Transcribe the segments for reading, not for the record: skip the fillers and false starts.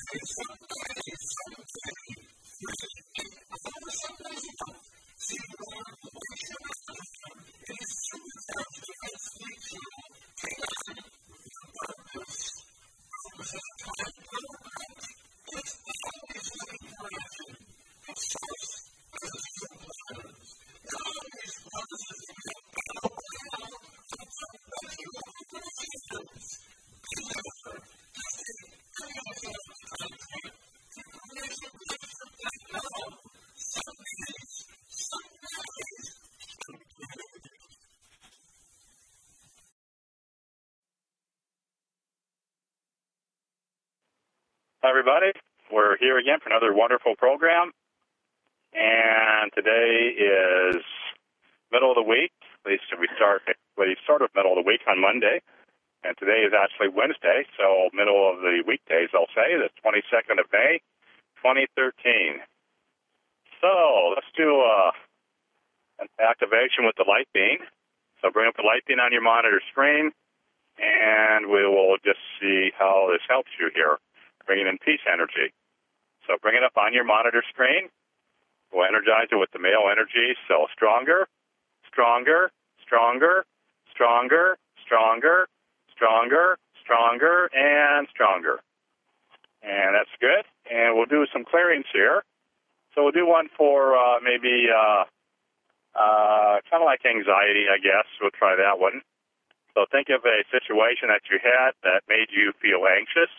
Hi, everybody. We're here again for another wonderful program. And today is middle of the week. At least we start with middle of the week on Monday. And today is actually Wednesday, so middle of the weekdays, I'll say, the 22nd of May, 2013. So let's do an activation with the light beam. So bring up the light beam on your monitor screen, and we will just see how this helps you here. Bringing in peace energy. So bring it up on your monitor screen. We'll energize it with the male energy. So stronger, stronger, stronger, stronger, stronger, stronger, stronger, and stronger. And that's good. And we'll do some clearings here. So we'll do one for maybe kind of like anxiety, I guess. We'll try that one. So think of a situation that you had that made you feel anxious.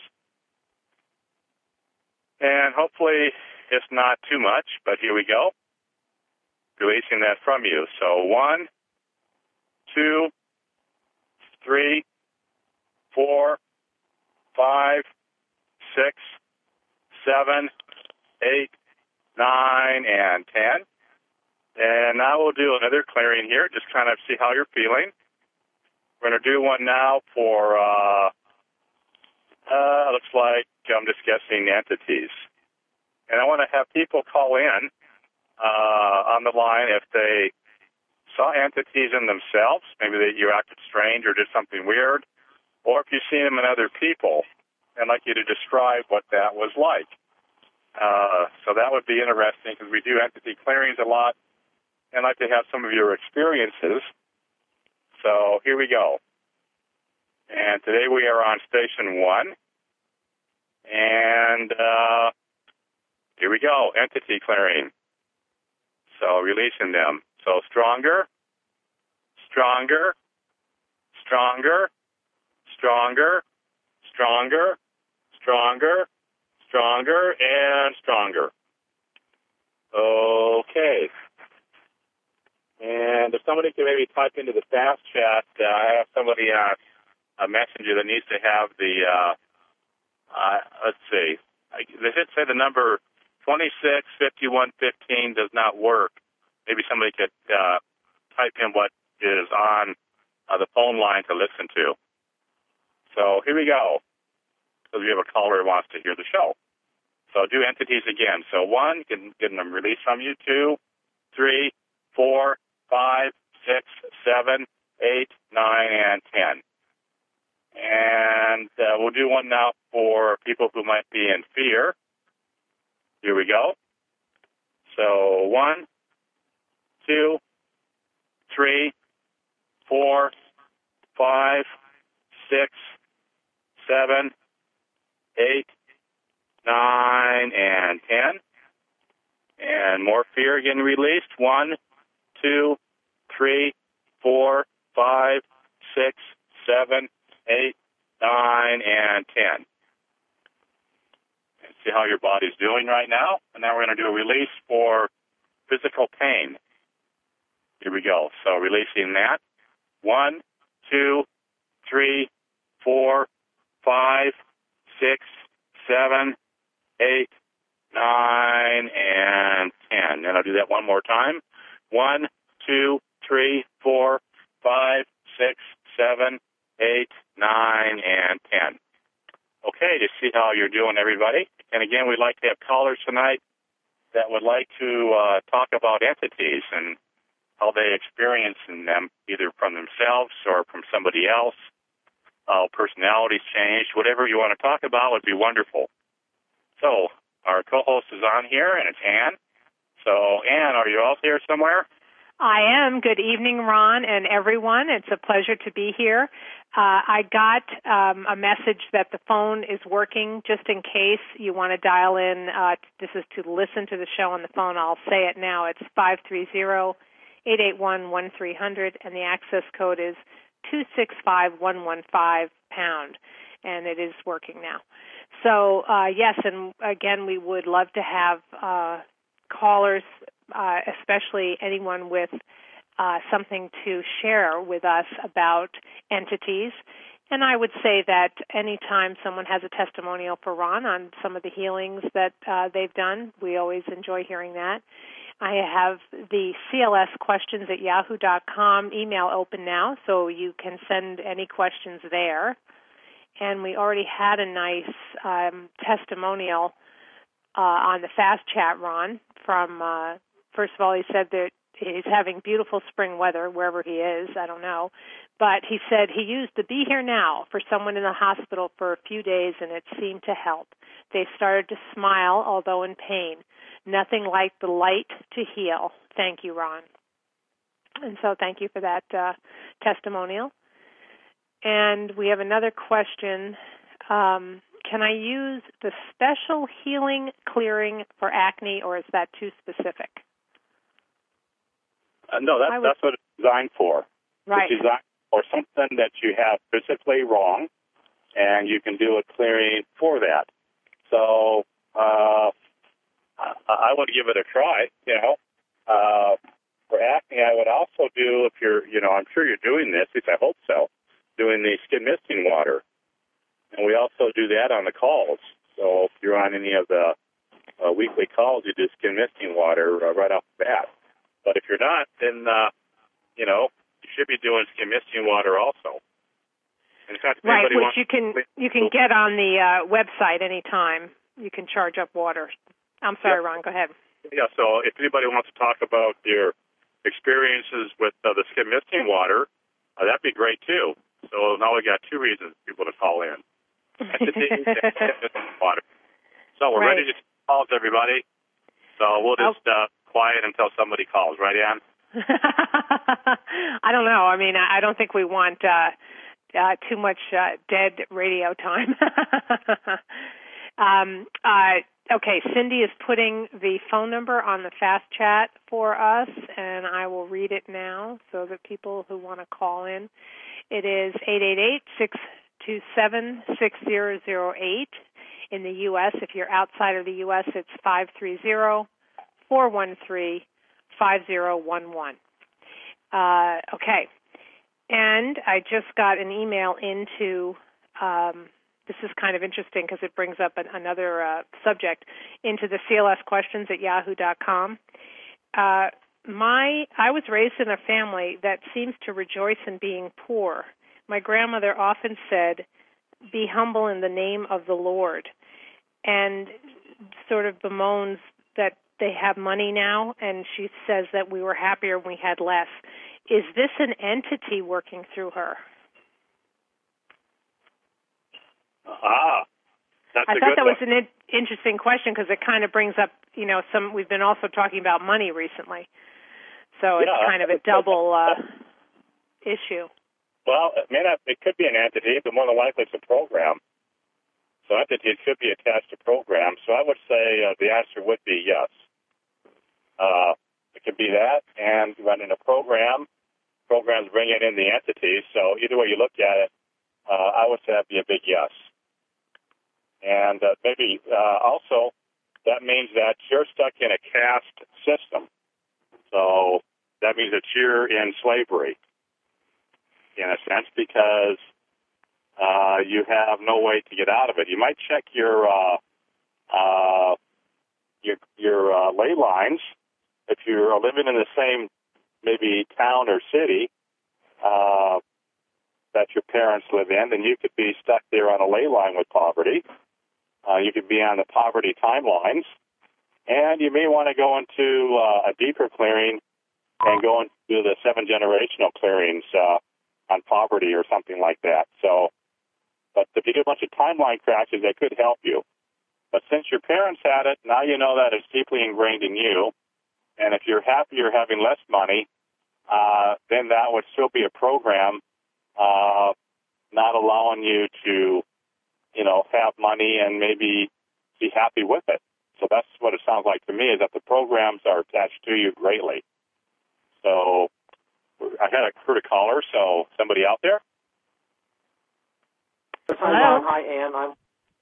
And hopefully it's not too much, but here we go. Releasing that from you. So 1, 2, 3, 4, 5, 6, 7, 8, 9, and 10. And now we'll do another clearing here, just kind of see how you're feeling. We're going to do one now for, looks like I'm just guessing entities. And I want to have people call in on the line if they saw entities in themselves, maybe that you acted strange or did something weird, or if you've seen them in other people. I'd like you to describe what that was like. So that would be interesting because we do entity clearings a lot, and I'd like to have some of your experiences. So here we go. And today we are on station 1. And here we go, entity clearing. So releasing them. So stronger, stronger, stronger, stronger, stronger, stronger, stronger, and stronger. Okay. And if somebody could maybe type into the fast chat, I have somebody a messenger that needs to have the let's see. They should say the number 265115 does not work. Maybe somebody could type in what is on the phone line to listen to. So here we go. So we have a caller who wants to hear the show. So do entities again. So 1, getting them released from you. 2, 3, 4, 5, 6, 7, 8, 9, and 10. And we'll do one now for people who might be in fear. Here we go. So 1, 2, 3, 4, 5, 6, 7, 8, 9, and 10. And more fear getting released. 1, 2, 3, 4, 5, 6, 7, 8, 9, and 10. And see how your body's doing right now. And now we're going to do a release for physical pain. Here we go. So releasing that. 1, 2, 3, 4, 5, 6, 7, 8, 9, and 10. And I'll do that one more time. 1, 2, 3, 4, 5, 6, 7, 8, 9, and 10. Okay, to see how you're doing, everybody. And again, we'd like to have callers tonight that would like to talk about entities and how they experience them, either from themselves or from somebody else, how personalities changed. Whatever you want to talk about would be wonderful. So our co-host is on here, and it's Ann. So, Ann, are you out there somewhere? I am. Good evening, Ron and everyone. It's a pleasure to be here. I got a message that the phone is working. Just in case you want to dial in, this is to listen to the show on the phone. I'll say it now. It's 530-881-1300, and the access code is 265115#, and it is working now. So, yes, and again, we would love to have callers, especially anyone with something to share with us about entities. And I would say that anytime someone has a testimonial for Ron on some of the healings that they've done, we always enjoy hearing that. I have the clsquestions@yahoo.com email open now, so you can send any questions there. And we already had a nice testimonial on the Fast Chat, Ron, from, first of all, he said that he's having beautiful spring weather wherever he is. I don't know. But he said he used the Be Here Now for someone in the hospital for a few days, and it seemed to help. They started to smile, although in pain. Nothing like the light to heal. Thank you, Ron. And so thank you for that testimonial. And we have another question. Can I use the special healing clearing for acne, or is that too specific? No, that's what it's designed for. Right. It's designed for something that you have physically wrong, and you can do a clearing for that. So I would give it a try, For acne, I would also do, if you're, I'm sure you're doing this, at least I hope so, doing the skin misting water. And we also do that on the calls. So if you're on any of the weekly calls, you do skin misting water right off the bat. But if you're not, then, you should be doing skin misting water also. In fact, right, which you can get on the website anytime. You can charge up water. I'm sorry, Ron, go ahead. Yeah, so if anybody wants to talk about their experiences with the skin misting water, that'd be great, too. So now we got two reasons for people to call in. Water. So we're ready to call everybody. So we'll just quiet until somebody calls, right, Ann? I don't know. I mean, I don't think we want too much dead radio time. Okay, Cindy is putting the phone number on the Fast Chat for us, and I will read it now so that people who want to call in. It is 888-627-6008 in the U.S. If you're outside of the U.S., it's 530-413-5011. Okay. And I just got an email into, this is kind of interesting because it brings up another subject, into the clsquestions@yahoo.com. I was raised in a family that seems to rejoice in being poor. My grandmother often said, "Be humble in the name of the Lord," and sort of bemoans that they have money now, and she says that we were happier when we had less. Is this an entity working through her? That's I thought that was an interesting question because it kind of brings up, we've been also talking about money recently. So it's kind of a double issue. Well, it could be an entity, but more than likely it's a program. So entity could be attached to program. So I would say the answer would be yes. It could be that, and running a program. Programs bring in the entity. So either way you look at it, I would say that'd be a big yes. And maybe also that means that you're stuck in a caste system. So that means that you're in slavery, in a sense, because you have no way to get out of it. You might check your ley lines if you're living in the same maybe town or city that your parents live in, then you could be stuck there on a ley line with poverty. You could be on the poverty timelines, and you may want to go into a deeper clearing and go into the 7 generational clearings on poverty or something like that. So, but if you do a bunch of timeline crashes, that could help you. But since your parents had it, now you know that it's deeply ingrained in you. And if you're happier having less money, then that would still be a program not allowing you to, have money and maybe be happy with it. So that's what it sounds like to me, is that the programs are attached to you greatly. So I heard a caller, so somebody out there? Hello. Hi, Ann.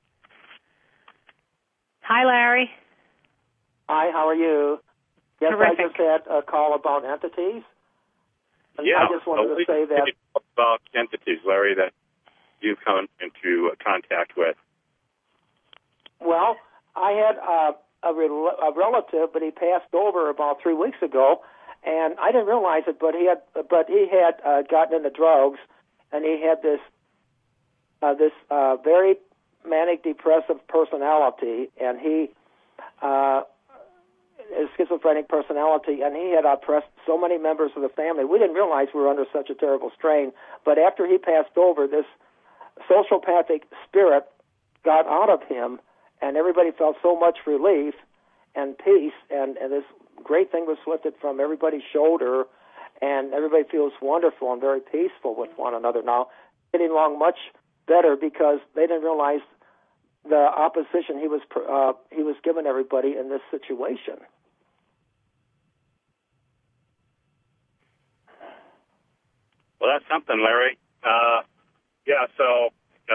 Hi, Larry. Hi, how are you? Yes, Terrific. I just had a call about entities. And Yeah. I just wanted to say that. About entities, Larry, that you've come into contact with. Well, I had a relative, but he passed over about 3 weeks ago, and I didn't realize it. But he had gotten into drugs, and he had this very manic depressive personality, and he is schizophrenic personality, and he had oppressed so many members of the family. We didn't realize we were under such a terrible strain. But after he passed over, this sociopathic spirit got out of him, and everybody felt so much relief and peace, and this great thing was lifted from everybody's shoulder, and everybody feels wonderful and very peaceful with one another now, getting along much better because they didn't realize the opposition he was giving everybody in this situation. Well, that's something, Larry. So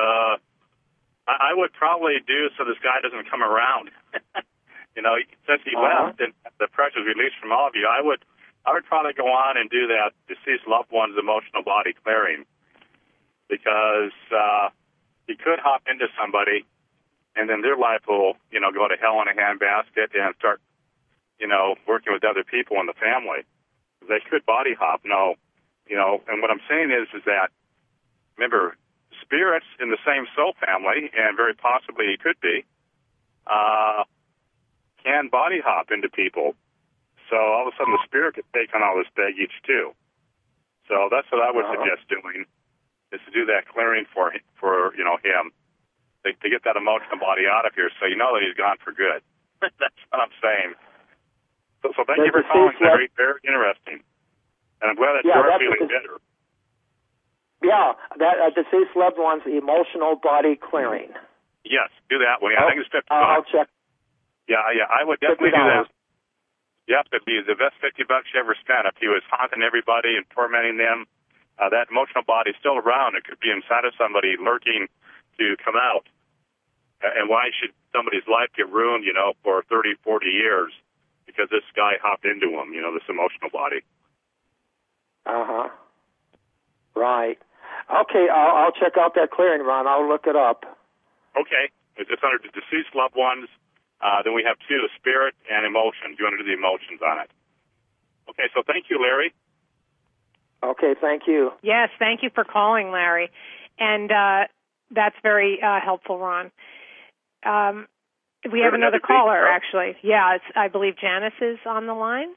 I would probably do so this guy doesn't come around. Since he left and the pressure's released from all of you, I would probably go on and do that deceased loved one's emotional body clearing, because he could hop into somebody, and then their life will, go to hell in a handbasket and start, working with other people in the family. They could body hop, and what I'm saying is that, remember, spirits in the same soul family, and very possibly he could be, can body hop into people. So all of a sudden the spirit could take on all this baggage too. So that's what I would suggest doing, is to do that clearing for him, to get that emotional body out of here, so you know that he's gone for good. That's what I'm saying. So thank you for calling, Larry. Very interesting. And I'm glad that you're feeling better. Yeah, that deceased loved one's emotional body clearing. Yes, do that one. I think it's $50. I'll check. Yeah, I would definitely do that. Yep, it'd be the best $50 you ever spent. If he was haunting everybody and tormenting them, that emotional body's still around. It could be inside of somebody lurking to come out. And why should somebody's life get ruined, for 30, 40 years because this guy hopped into him, this emotional body? Right. Okay, I'll check out that clearing, Ron. I'll look it up. Okay. It's under the deceased loved ones. Then we have two, spirit and emotions. You want to do the emotions on it. Okay, so thank you, Larry. Okay, thank you. Yes, thank you for calling, Larry. And that's very helpful, Ron. We have another caller, actually. Yeah, I believe Janice is on the line.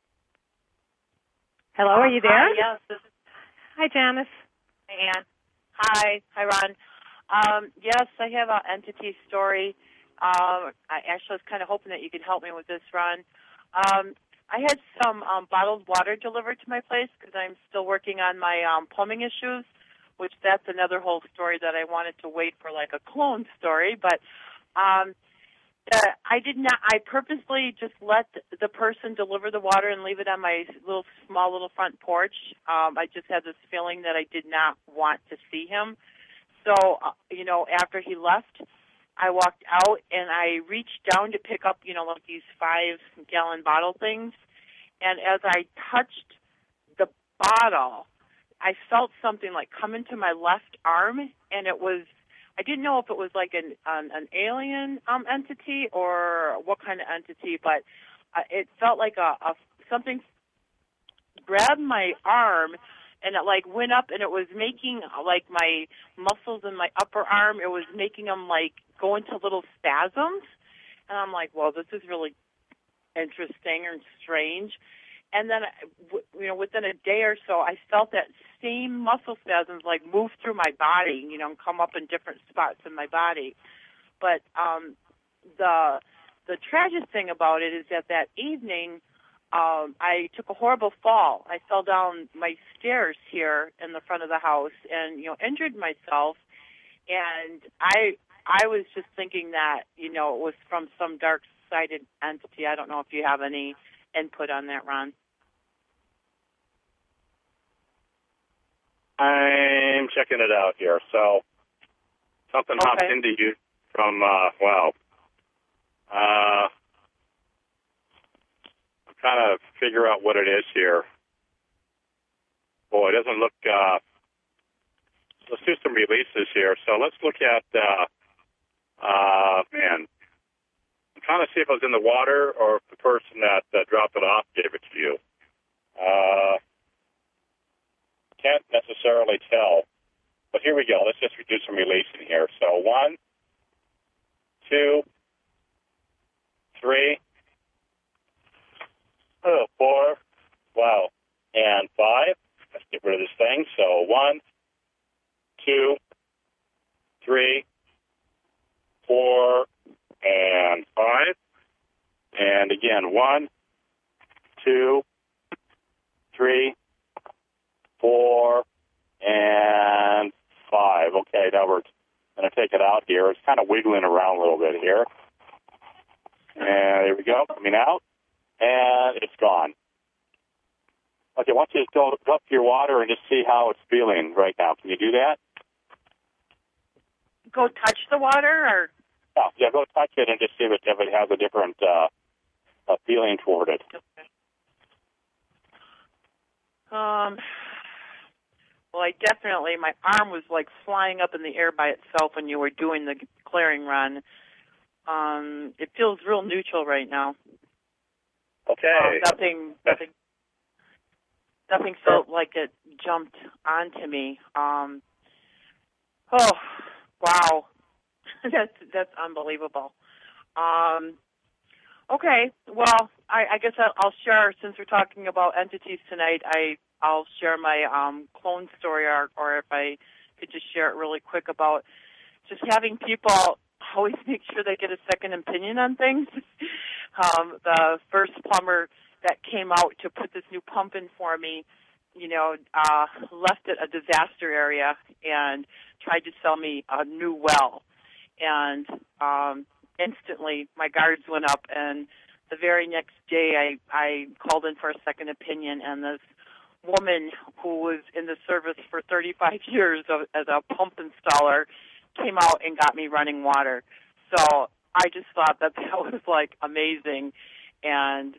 Hello, are you there? Hi, yes. Hi, Janice. Hi, Ann. Hi, Ron. Yes, I have an entity story. I actually was kind of hoping that you could help me with this, Ron. I had some bottled water delivered to my place because I'm still working on my plumbing issues, which that's another whole story that I wanted to wait for, like a clone story. But I did not. I purposely just let the person deliver the water and leave it on my small little front porch. I just had this feeling that I did not want to see him. So, after he left, I walked out and I reached down to pick up, like these 5-gallon bottle things. And as I touched the bottle, I felt something like come into my left arm, and I didn't know if it was like an alien entity or what kind of entity, but it felt like something grabbed my arm, and it like went up, and it was making like my muscles in my upper arm, it was making them like go into little spasms. And I'm like, well, this is really interesting and strange. And then, within a day or so, I felt that same muscle spasms like move through my body, and come up in different spots in my body. But the tragic thing about it is that evening, I took a horrible fall. I fell down my stairs here in the front of the house and, injured myself. And I was just thinking that, it was from some dark-sided entity. I don't know if you have any input on that, Ron. I'm checking it out here. So something hopped into you from, wow. I'm trying to figure out what it is here. Boy, it doesn't look, let's do some releases here. So let's look at, man, I'm trying to see if it was in the water or if the person that dropped it off gave it to you. Can't necessarily tell. But here we go. Let's just do some releasing here. So 1, 2, 3, 4, wow, and 5. Let's get rid of this thing. So 1, 2, 3, 4, and 5. And again, 1, 2, 3, 4, and 5. Okay, now we're going to take it out here. It's kind of wiggling around a little bit here. And there we go, coming out. And it's gone. Okay, I want you to go up to your water and just see how it's feeling right now. Can you do that? Go touch the water, or? Yeah, go touch it and just see if it has a different feeling toward it. Okay. Well, my arm was like flying up in the air by itself when you were doing the clearing run. It feels real neutral right now. Okay. Nothing felt like it jumped onto me. Oh, wow. That's unbelievable. Okay, well, I guess I'll share, since we're talking about entities tonight, I'll share my clone story, or if I could just share it really quick about just having people always make sure they get a second opinion on things. The first plumber that came out to put this new pump in for me, left it a disaster area and tried to sell me a new well. And instantly my guards went up, and the very next day I called in for a second opinion, and this woman who was in the service for 35 years as a pump installer came out and got me running water. So I just thought that was like amazing. And,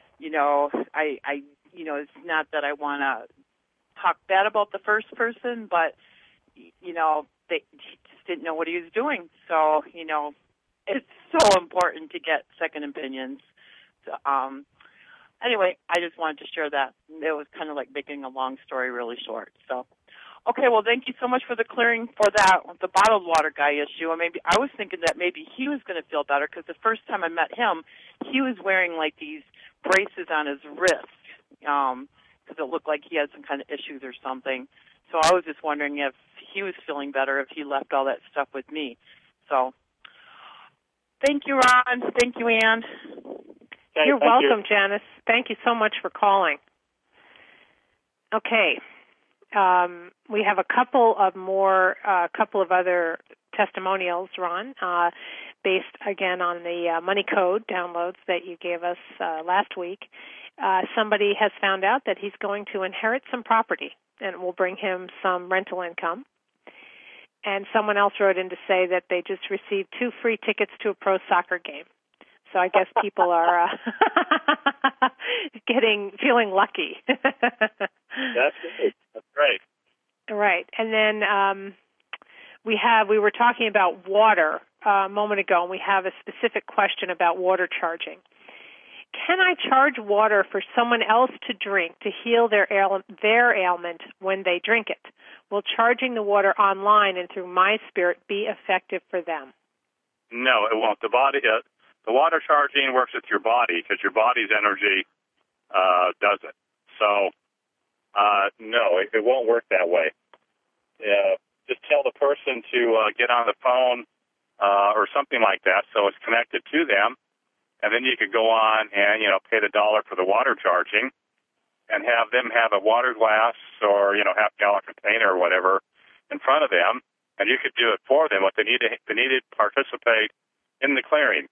it's not that I want to talk bad about the first person, but, he just didn't know what he was doing. So, it's so important to get second opinions. So, anyway, I just wanted to share that. It was kind of like making a long story really short. So, okay, well, thank you so much for the clearing for that, the bottled water guy issue. And maybe I was thinking that maybe he was going to feel better, because the first time I met him, he was wearing like these braces on his wrist, because it looked like he had some kind of issues or something. So I was just wondering if he was feeling better, if he left all that stuff with me. So thank you, Ron. Thank you, Ann. Okay, You're welcome, Janice. Thank you so much for calling. Okay. We have a couple of other testimonials, Ron, based again on the Money Code downloads that you gave us last week. Somebody has found out that he's going to inherit some property, and it will bring him some rental income. And someone else wrote in to say that they just received 2 free tickets to a pro soccer game. So I guess people are feeling lucky. That's great. That's great. Right. And then we were talking about water a moment ago, and we have a specific question about water charging. Can I charge water for someone else to drink to heal their ailment when they drink it? Will charging the water online and through MySpirit be effective for them? No, it won't. The water charging works with your body, because your body's energy does it. So, no, it won't work that way. Just tell the person to get on the phone or something like that, so it's connected to them. And then you could go on and, pay the $1 for the water charging and have them have a water glass or, half-gallon container or whatever in front of them, and you could do it for them. But they need to participate in the clearing.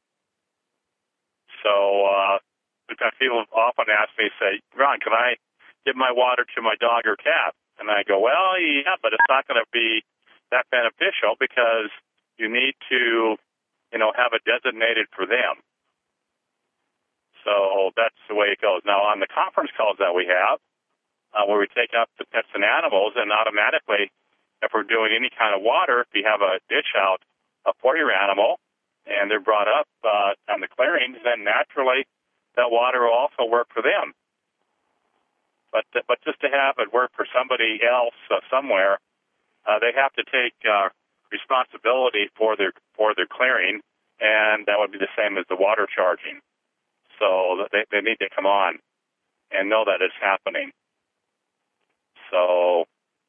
So people often ask me, say, Ron, can I give my water to my dog or cat? And I go, well, yeah, but it's not going to be that beneficial because you need to, have it designated for them. So that's the way it goes. Now, on the conference calls that we have, where we take up the pets and animals, and automatically, if we're doing any kind of water, if you have a dish out for your animal, and they're brought up on the clearings, then naturally that water will also work for them. But just to have it work for somebody else somewhere, they have to take responsibility for their clearing, and that would be the same as the water charging. So they need to come on and know that it's happening. So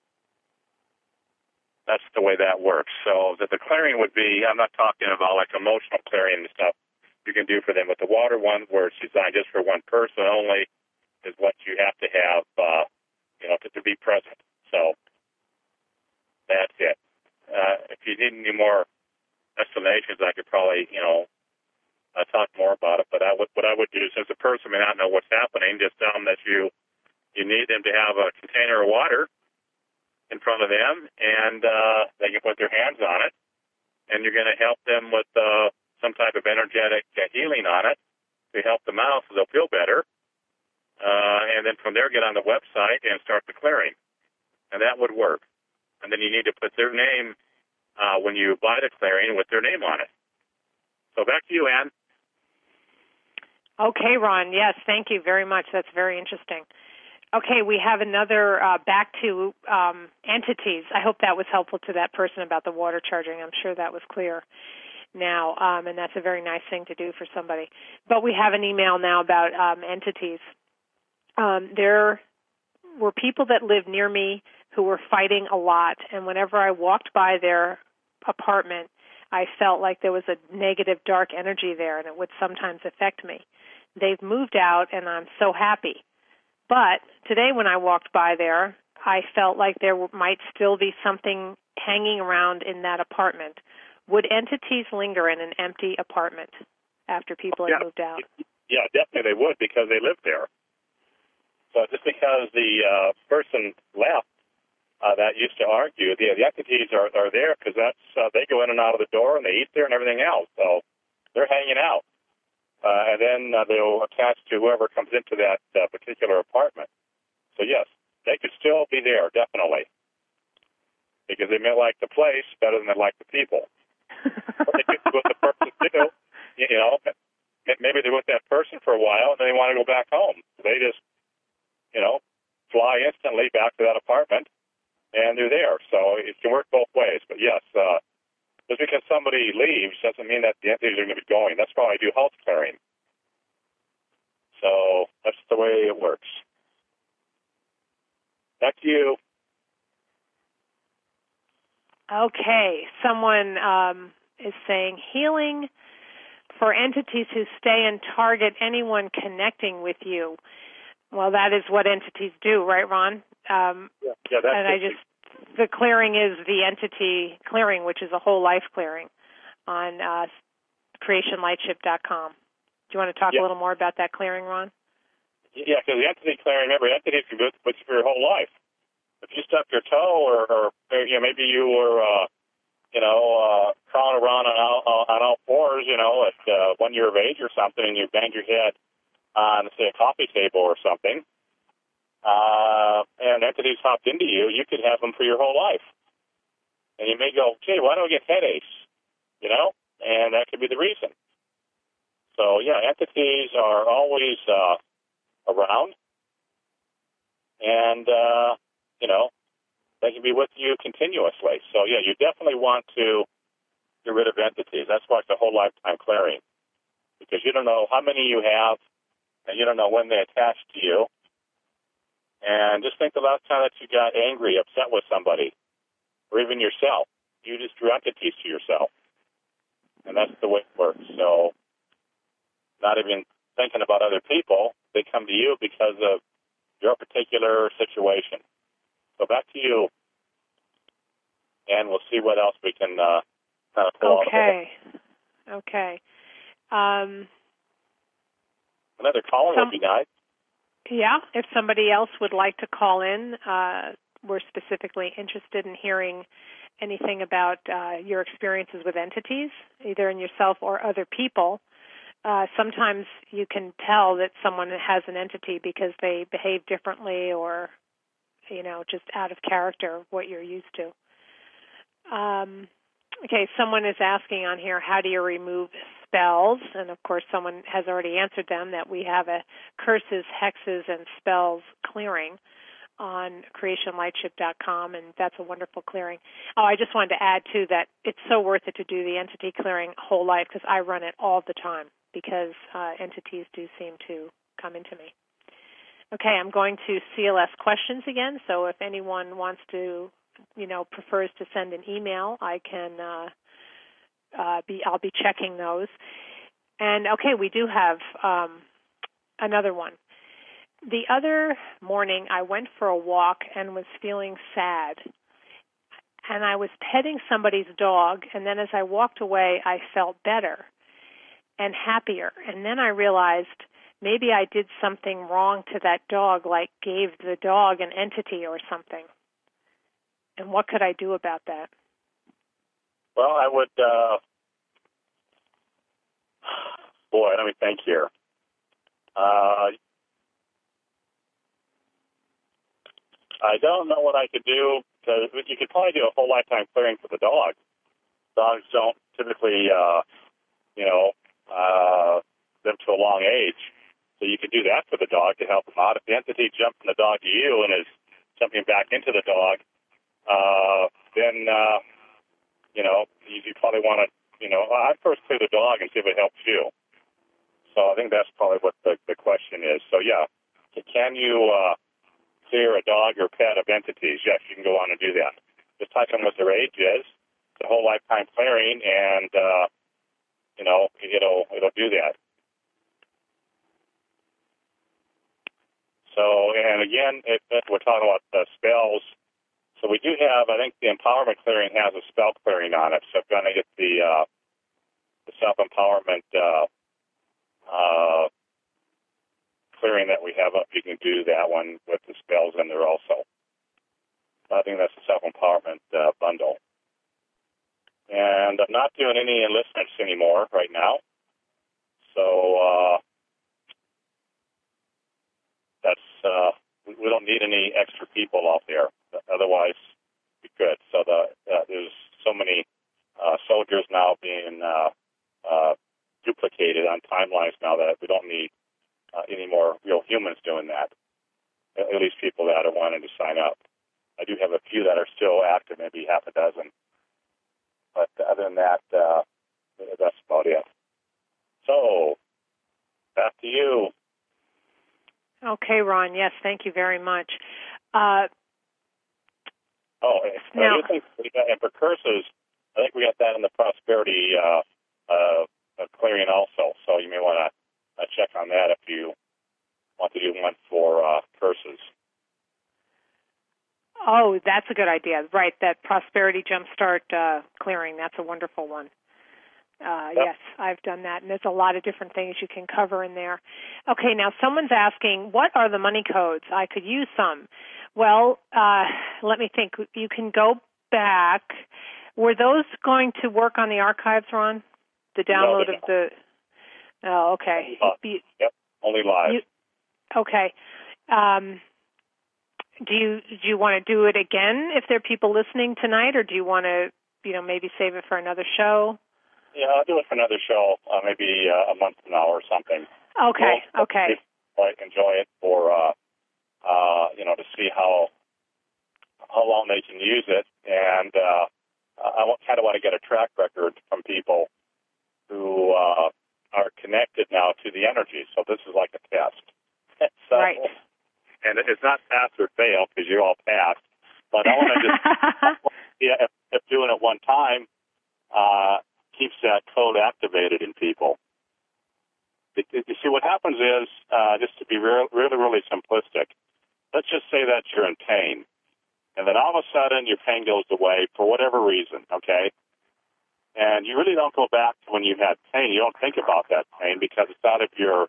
that's the way that works. So the clearing would be, I'm not talking about like emotional clearing and stuff you can do for them, but the water one where it's designed just for one person only is what you have to have, to be present. So that's it. If you need any more explanations, I could probably, talk more about it. But what I would do, since the person may not know what's happening, just tell them that you need them to have a container of water in front of them, and they can put their hands on it, and you're going to help them with some type of energetic healing on it to help them out so they'll feel better. And then from there, get on the website and start the clearing. And that would work. And then you need to put their name when you buy the clearing with their name on it. So back to you, Ann. Okay, Ron. Yes, thank you very much. That's very interesting. Okay, we have another back to entities. I hope that was helpful to that person about the water charging. I'm sure that was clear now, and that's a very nice thing to do for somebody. But we have an email now about entities. There were people that lived near me who were fighting a lot, and whenever I walked by their apartment, I felt like there was a negative, dark energy there, and it would sometimes affect me. They've moved out, and I'm so happy. But today when I walked by there, I felt like there might still be something hanging around in that apartment. Would entities linger in an empty apartment after people have moved out? Yeah, definitely they would because they live there. So just because the person left that used to argue, the entities are there because they go in and out of the door and they eat there and everything else. So they're hanging out. And then they'll attach to whoever comes into that particular apartment. So, yes, they could still be there, definitely, because they may like the place better than they like the people. But they could do what the person do. Maybe they're with that person for a while and then they want to go back home. They just, fly instantly back to that apartment, and they're there. So it can work both ways. But, yes, just because somebody leaves doesn't mean that the entities are going to be going. That's why I do house clearing. So that's the way it works. Back to you. Okay. Someone is saying healing for entities who stay and target anyone connecting with you. Well, that is what entities do, right, Ron? Yeah, that's and the clearing is the entity clearing, which is a whole life clearing on creationlightship.com. Do you want to talk a little more about that clearing, Ron? Yeah, because the entity clearing, remember, entities can go with you for your whole life. If you stubbed your toe or maybe you were, crawling around on all fours, at 1 year of age or something, and you banged your head on, say, a coffee table or something, and entities hopped into you, you could have them for your whole life. And you may go, gee, why do I get headaches? And that could be the reason. So, yeah, entities are always around, and, they can be with you continuously. So, yeah, you definitely want to get rid of entities. That's why it's a whole lifetime clearing, because you don't know how many you have, and you don't know when they attach to you. And just think the last time that you got angry, upset with somebody, or even yourself, you just drew entities to yourself. that's the way it works. So not even thinking about other people, they come to you because of your particular situation. So back to you, and we'll see what else we can kind of pull out of it. Okay. Another caller would be nice. Yeah, if somebody else would like to call in, we're specifically interested in hearing anything about your experiences with entities, either in yourself or other people. Sometimes you can tell that someone has an entity because they behave differently or, just out of character, what you're used to. Okay, someone is asking on here, how do you remove spells? And, of course, someone has already answered them that we have a curses, hexes, and spells clearing on creationlightship.com, and that's a wonderful clearing. Oh, I just wanted to add, too, that it's so worth it to do the entity clearing whole life because I run it all the time because entities do seem to come into me. Okay, I'm going to CLS questions again, so if anyone wants to, prefers to send an email, I can I'll be checking those. And, okay, we do have another one. The other morning, I went for a walk and was feeling sad. And I was petting somebody's dog, and then as I walked away, I felt better and happier. And then I realized maybe I did something wrong to that dog, like gave the dog an entity or something. And what could I do about that? Well, I would, let me think here. I don't know what I could do, because you could probably do a whole lifetime clearing for the dog. Dogs don't typically, live to a long age. So you could do that for the dog to help them out. If the entity jumped from the dog to you and is jumping back into the dog, then, you probably want to, I'd first clear the dog and see if it helps you. So I think that's probably what the question is. So, yeah, can you clear a dog or pet of entities? Yes, you can go on and do that. Just type in what their age is. It's a whole lifetime clearing, and, it'll do that. So, and again, if we're talking about spells, so we do have, I think the empowerment clearing has a spell clearing on it. So if you're going to get the self-empowerment clearing that we have up, you can do that one with the spells in there also. I think that's the self-empowerment bundle. And I'm not doing any enlistments anymore right now. So we don't need any extra people out there. Otherwise, we could. So there's so many soldiers now being duplicated on timelines now that we don't need any more real humans doing that. At least people that are wanting to sign up. I do have a few that are still active, maybe half a dozen. But other than that, that's about it. So, back to you. Okay, Ron. Yes, thank you very much. And for curses, I think we got that in the prosperity clearing also. So you may want to check on that if you want to do one for curses. Oh, that's a good idea. Right, that prosperity jumpstart clearing. That's a wonderful one. Yes, I've done that, and there's a lot of different things you can cover in there. Okay, now someone's asking, what are the money codes? I could use some. Well, let me think. You can go back. Were those going to work on the archives, Ron? The download of the... Oh, okay. Yep, only live. Okay. Do you want to do it again if there are people listening tonight, or do you want to, maybe save it for another show? Yeah, I'll do it for another show, maybe a month from now or something. Okay, okay. I enjoy it for, to see how long they can use it. And I kind of want to get a track record from people who are connected now to the energy. So this is like a test. So, right. And it's not pass or fail because you're all passed. But I want to just, if doing it one time, keeps that code activated in people. You see, what happens is, just to be really, really simplistic, let's just say that you're in pain, and then all of a sudden your pain goes away for whatever reason, okay? And you really don't go back to when you had pain. You don't think about that pain because it's out of your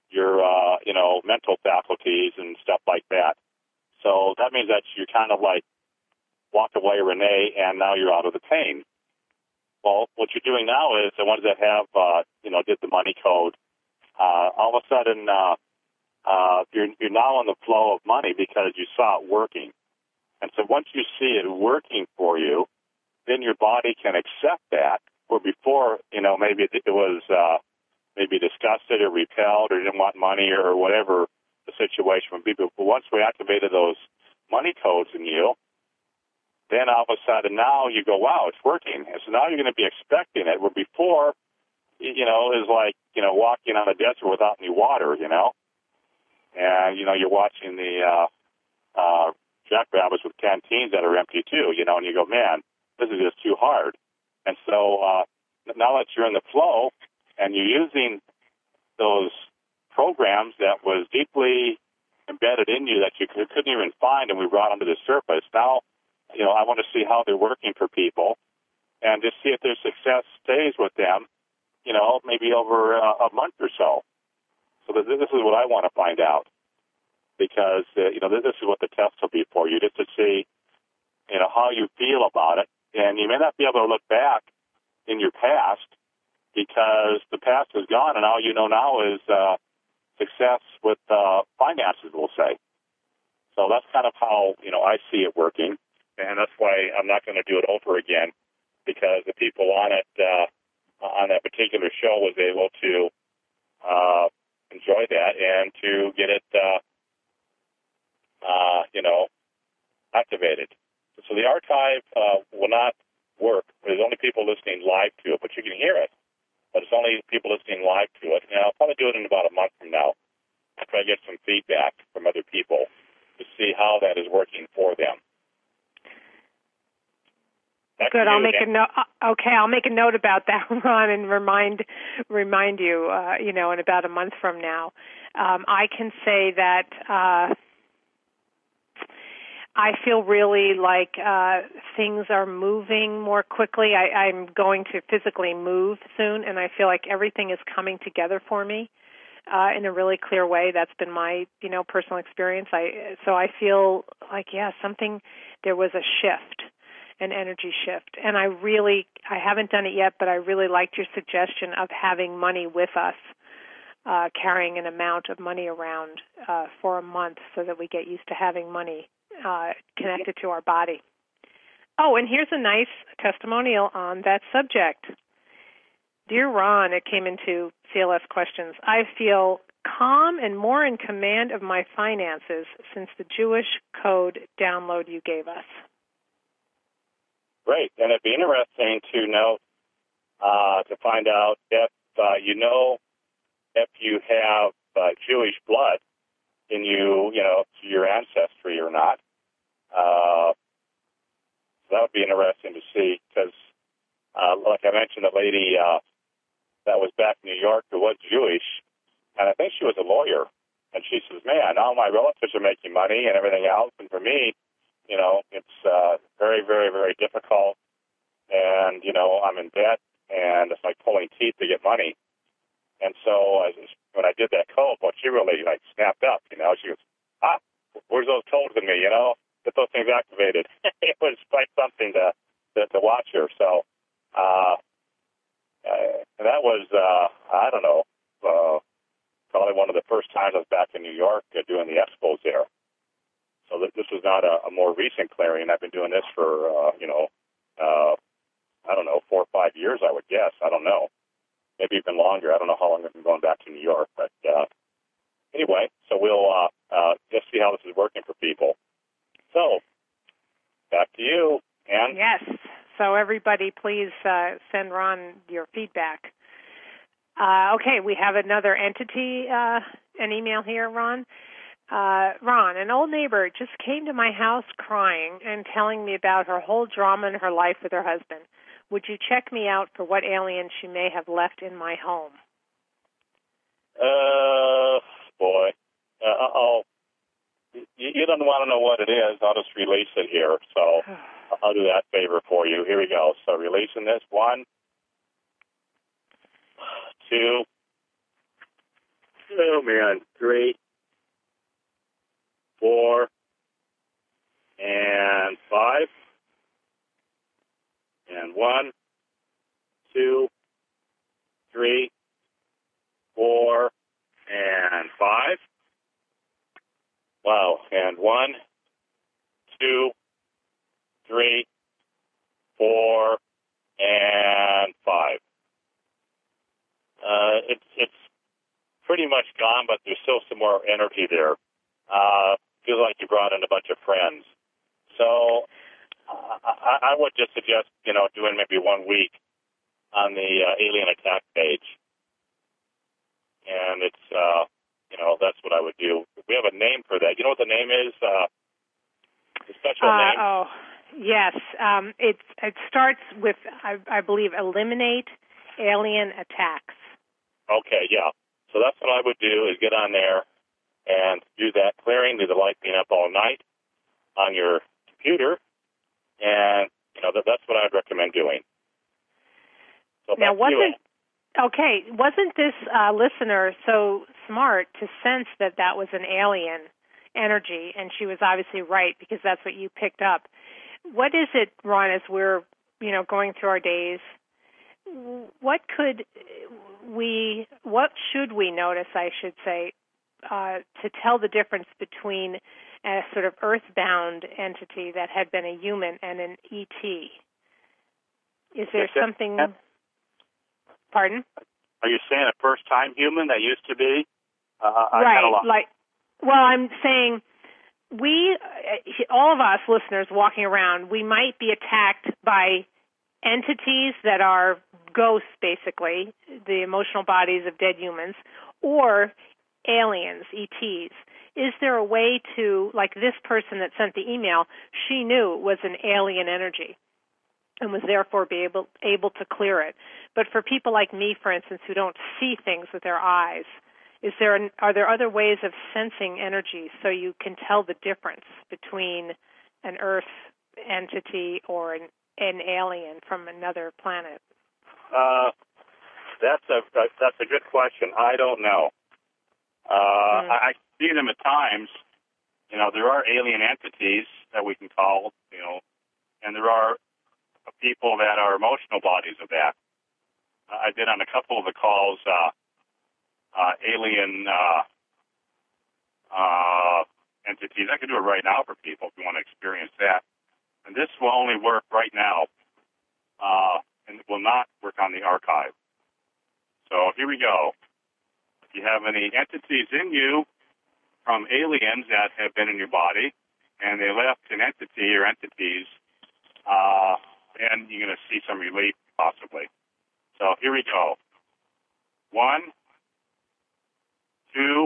mental faculties and stuff like that. So that means that you kind of like walked away, Renee, and now you're out of the pain. Well, what you're doing now is the ones that have, did the money code, all of a sudden you're now on the flow of money because you saw it working. And so once you see it working for you, then your body can accept that. Where before, maybe it was maybe disgusted or repelled or didn't want money or whatever the situation would be. But once we activated those money codes in you, then all of a sudden now you go, wow, it's working. And so now you're going to be expecting it. Where before, is like, walking on a desert without any water, And, you're watching the jackrabbits with canteens that are empty too, and you go, man, this is just too hard. And so now that you're in the flow and you're using those programs that was deeply embedded in you that you couldn't even find and we brought onto the surface, now, I want to see how they're working for people and just see if their success stays with them, maybe over a month or so. So this is what I want to find out because, this is what the test will be for you, just to see, how you feel about it. And you may not be able to look back in your past because the past is gone and all you know now is success with finances, we'll say. So that's kind of how, I see it working. And that's why I'm not going to do it over again because the people on it, on that particular show was able to enjoy that and to get it, activated. So the archive will not work. There's only people listening live to it, but you can hear it. But it's only people listening live to it. And I'll probably do it in about a month from now after I get some feedback from other people to see how that is working for them. Good. I'll make a note. Okay, I'll make a note about that, Ron, and remind you, in about a month from now. I can say that I feel really like things are moving more quickly. I'm going to physically move soon, and I feel like everything is coming together for me in a really clear way. That's been my, personal experience. So I feel like, there was a shift, an energy shift. And I haven't done it yet, but I really liked your suggestion of having money with us, carrying an amount of money around for a month so that we get used to having money connected to our body. Oh, and here's a nice testimonial on that subject. Dear Ron, it came into CLS questions. I feel calm and more in command of my finances since the Jewish code download you gave us. Great. And it'd be interesting to know, to find out if you have Jewish blood in you, to your ancestry or not. So that would be interesting to see because, like I mentioned, the lady that was back in New York who was Jewish, and I think she was a lawyer, and she says, man, all my relatives are making money and everything else, and for me, it's very, very, very difficult, and, I'm in debt, and it's like pulling teeth to get money. And so when I did that code, she really snapped up, she goes, where's those codes in me, get those things activated. It was quite something to watch her. So and that was, probably one of the first times I was back in New York doing the expos there. So this was not a more recent clearing. I've been doing this for, 4 or 5 years, I would guess. I don't know. Maybe even longer. I don't know how long I've been going back to New York. But anyway, so we'll just see how this is working for people. So back to you, Ann. Yes. So everybody, please send Ron your feedback. Okay, we have another entity, an email here, Ron. Ron, an old neighbor just came to my house crying and telling me about her whole drama in her life with her husband. Would you check me out for what alien she may have left in my home? Boy. You don't want to know what it is. I'll just release it here. So I'll do that favor for you. Here we go. So releasing this. 1, 2, 3, 4, and 5. And 1, 2, 3, 4, and 5. Wow. And 1, 2, 3, 4, and 5. It's pretty much gone, but there's still some more energy there. Feels like you brought in a bunch of friends. So I would just suggest, doing maybe 1 week on the alien attack page. And it's, that's what I would do. We have a name for that. You know what the name is? The special name? Oh, yes. It starts with, I believe, eliminate alien attacks. Okay, yeah. So that's what I would do, is get on there and do that clearing, do the light being up all night on your computer, and that's what I'd recommend doing. So now, wasn't this listener so smart to sense that was an alien energy, and she was obviously right because that's what you picked up. What is it, Ron, as we're going through our days? What should we notice, I should say, to tell the difference between a sort of earthbound entity that had been a human and an ET? Is there something? Pardon? Are you saying a first-time human that used to be? Right. I'm saying all of us listeners walking around, we might be attacked by entities that are ghosts, basically, the emotional bodies of dead humans, or aliens, ETs. Is there a way to, like this person that sent the email, she knew it was an alien energy and was therefore able to clear it. But for people like me, for instance, who don't see things with their eyes, are there other ways of sensing energy so you can tell the difference between an Earth entity or an alien from another planet? That's a good question. I don't know. I see them at times. There are alien entities that we can call, and there are people that are emotional bodies of that. I did on a couple of the calls alien entities. I could do it right now for people if you want to experience that. And this will only work right now, and it will not work on the archive. So here we go. If you have any entities in you from aliens that have been in your body, and they left an entity or entities, then you're going to see some relief, possibly. So here we go. 1, 2,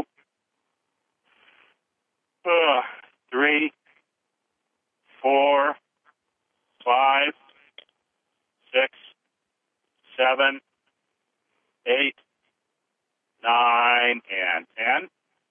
3, 4, 5, 6, 7, 8, 9, and 10.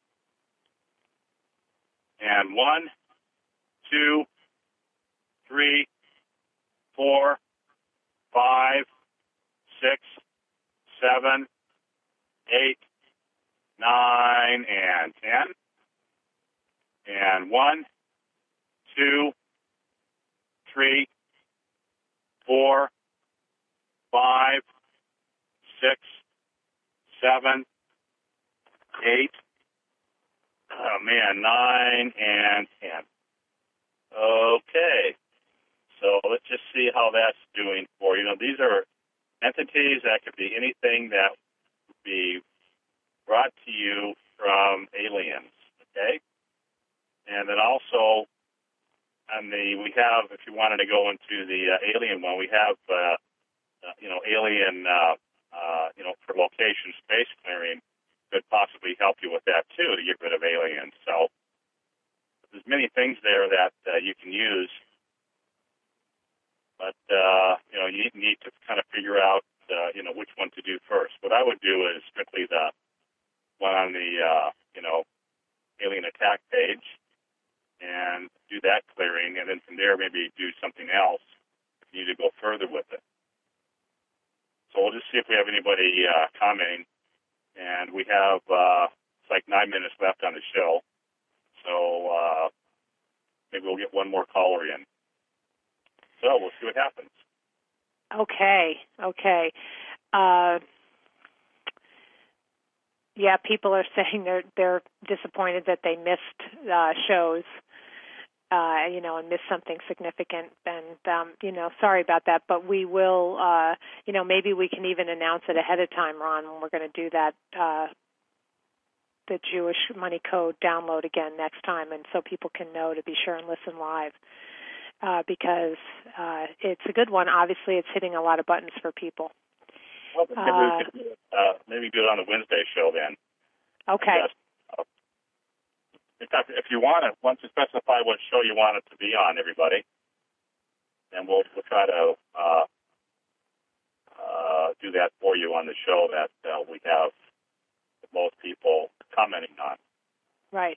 And 1, 2, 3, 4, 5, 6, 7, 8, 9, and 10. And 1, 2, 3, 4, 5, 6, 7, 8, 9, and 10. Okay. So let's just see how that's doing for you. These are entities that could be anything that would be brought to you from aliens, okay? And then also, we have, if you wanted to go into the alien one, we have, alien, for location space clearing could possibly help you with that too, to get rid of aliens. So there's many things there that you can use But, you need to kind of figure out, which one to do first. What I would do is strictly the one on the, alien attack page and do that clearing, and then from there maybe do something else if you need to go further with it. So we'll just see if we have anybody commenting. And we have it's like 9 minutes left on the show. So maybe we'll get one more caller in. So we'll see what happens. Okay. Yeah, people are saying they're disappointed that they missed shows, and missed something significant. And sorry about that. But we will, maybe we can even announce it ahead of time, Ron, when we're going to do that, the Jewish Money Code download again next time, and so people can know to be sure and listen live. Because it's a good one. Obviously, it's hitting a lot of buttons for people. Well, maybe do it on the Wednesday show then. Okay. Yes. In fact, if you want it, once you specify what show you want it to be on, everybody, then we'll try to do that for you on the show that we have most people commenting on. Right.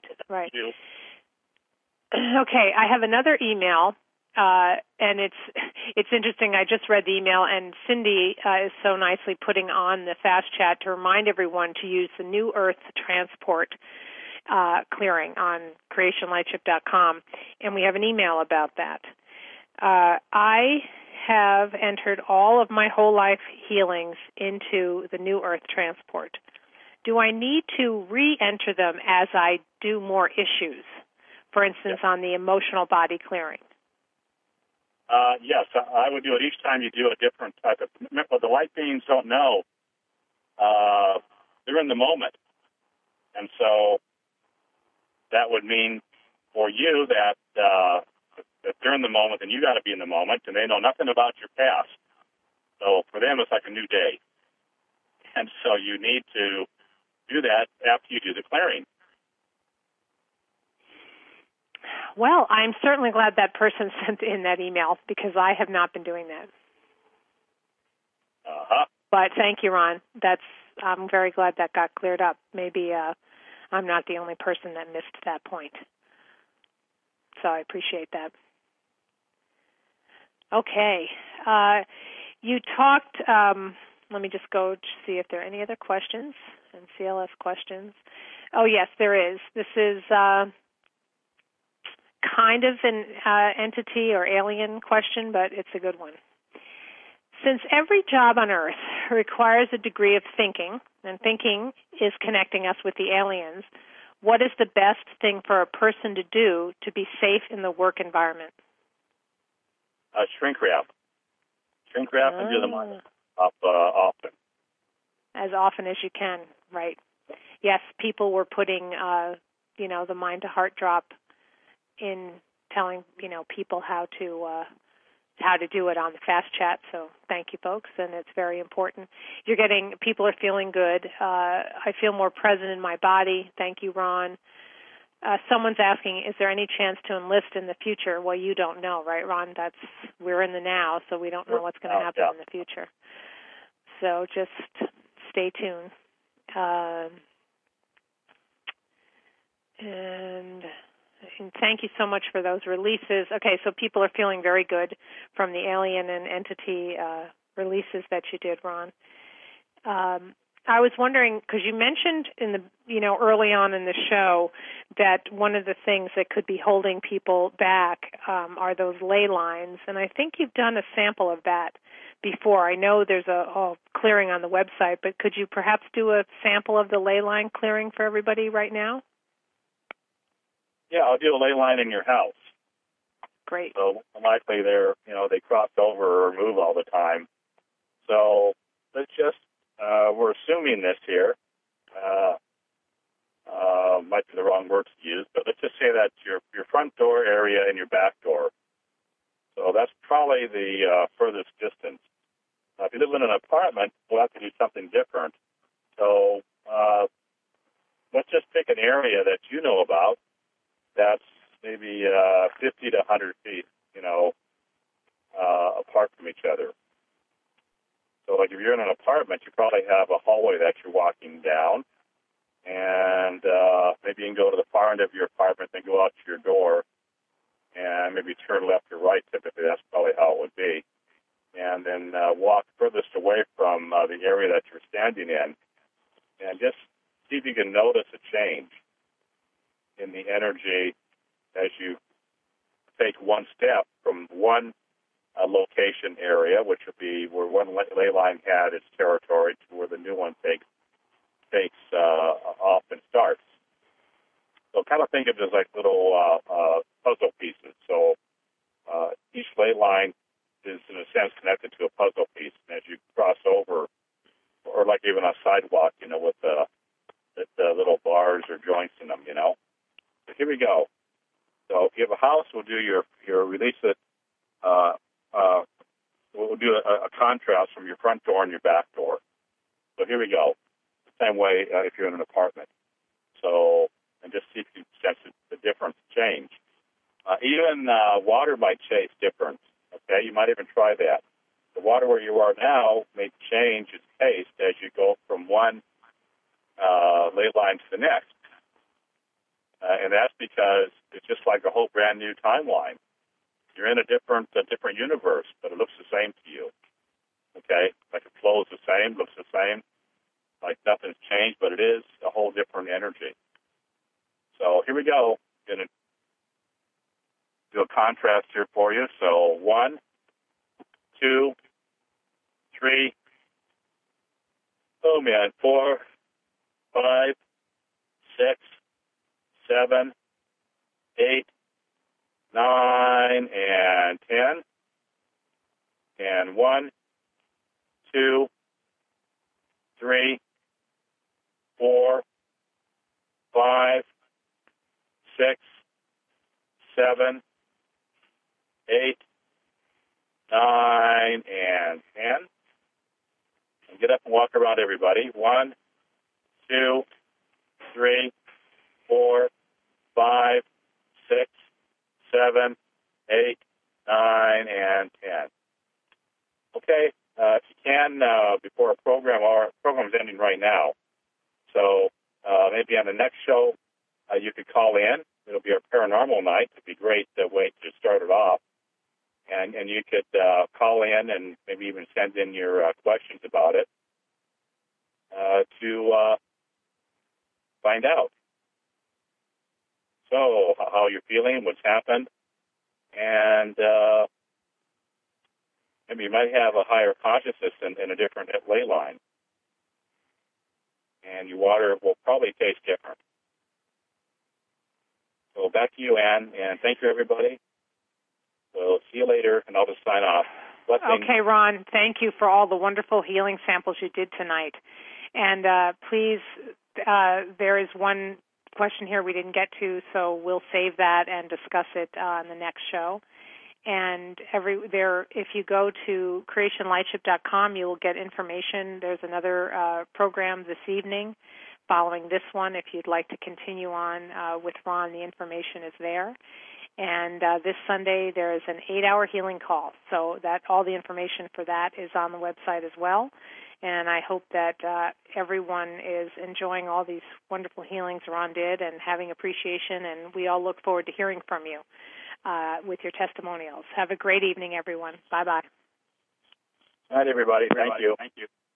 Okay, I have another email. And it's interesting. I just read the email, and Cindy is so nicely putting on the fast chat to remind everyone to use the New Earth Transport clearing on creationlightship.com, and we have an email about that. I have entered all of my whole life healings into the New Earth Transport. Do I need to re-enter them as I do more issues? For instance, on the emotional body clearing. Yes, I would do it each time you do a different type of. What the light beings don't know, they're in the moment, and so that would mean for you that if they're in the moment, then you got to be in the moment, and they know nothing about your past. So for them, it's like a new day, and so you need to do that after you do the clearing. Well, I'm certainly glad that person sent in that email because I have not been doing that. But thank you, Ron. I'm very glad that got cleared up. Maybe I'm not the only person that missed that point. So I appreciate that. Okay. You talked, let me just go to see if there are any other questions and CLS questions. Oh, yes, there is. This is kind of an entity or alien question, but it's a good one. Since every job on Earth requires a degree of thinking, and thinking is connecting us with the aliens, what is the best thing for a person to do to be safe in the work environment? Shrink wrap. Shrink wrap and do them up often. As often as you can, right. Yes, people were putting, the mind-to-heart drop in telling, people how to do it on the fast chat. So thank you, folks, and it's very important. People are feeling good. I feel more present in my body. Thank you, Ron. Someone's asking, is there any chance to enlist in the future? Well, you don't know, right, Ron? We're in the now, so we don't know what's going to happen in the future. So just stay tuned. And thank you so much for those releases. Okay, so people are feeling very good from the alien and entity releases that you did, Ron. I was wondering, because you mentioned early on in the show that one of the things that could be holding people back are those ley lines, and I think you've done a sample of that before. I know there's a clearing on the website, but could you perhaps do a sample of the ley line clearing for everybody right now? Yeah, I'll do a ley line in your house. Great. So likely they cross over or move all the time. So let's just, we're assuming this here. Might be the wrong words to use, but let's just say that your front door area and your back door. So that's probably the furthest distance. If you live in an apartment, we'll have to do something different. So let's just pick an area that you know about that's maybe 50 to 100 feet, apart from each other. So, like if you're in an apartment, you probably have a hallway that you're walking down, and maybe you can go to the far end of your apartment, then go out to your door, and maybe turn left or right. Typically, that's probably how it would be, and then walk furthest away from the area that you're standing in, and just see if you can notice a change in the energy as you take one step from one location area, which would be where one ley line had its territory, to where the new one takes off and starts. So kind of think of it as like little puzzle pieces. So each ley line is, in a sense, connected to a puzzle piece. And as you cross over, or like even a sidewalk, with the little bars or joints in them, So here we go. So if you have a house, we'll do your release it. We'll do a contrast from your front door and your back door. So here we go. The same way if you're in an apartment. So, and just see if you sense the difference change. Even water might change difference. Okay, you might even try that. The water where you are now may change its taste as you go from one ley line to the next. And that's because it's just like a whole brand new timeline. You're in a different universe, but it looks the same to you. Okay? Like it flows the same, looks the same. Like nothing's changed, but it is a whole different energy. So here we go. I'm going to do a contrast here for you. So 1, 2, 3, oh man, 4, 5, 6, 7, 8, 9, and 10. And 1, 2, 3, 4, 5, 6, 7, 8, 9, and 10. And get up and walk around, everybody. 1, 2, 3, 4, 5, 6, 7, 8, 9, and 10. Okay, if you can, before our program's ending right now. So maybe on the next show, you could call in. It'll be our paranormal night. It'd be a great way to start it off. And you could call in and maybe even send in your questions about it to find out. So how you're feeling, what's happened, and maybe you might have a higher consciousness in a different ley line. And your water will probably taste different. So back to you, Ann, and thank you, everybody. We'll see you later, and I'll just sign off. Blessings. Okay, Ron, thank you for all the wonderful healing samples you did tonight. And please, there is one question here we didn't get to, so we'll save that and discuss it on the next show. And if you go to creationlightship.com, you will get information. There's another program this evening following this one. If you'd like to continue on with Ron, the information is there. And this Sunday, there is an 8-hour healing call. So that all the information for that is on the website as well. And I hope that everyone is enjoying all these wonderful healings Ron did and having appreciation. And we all look forward to hearing from you with your testimonials. Have a great evening, everyone. Bye-bye. All right, everybody. Thank you.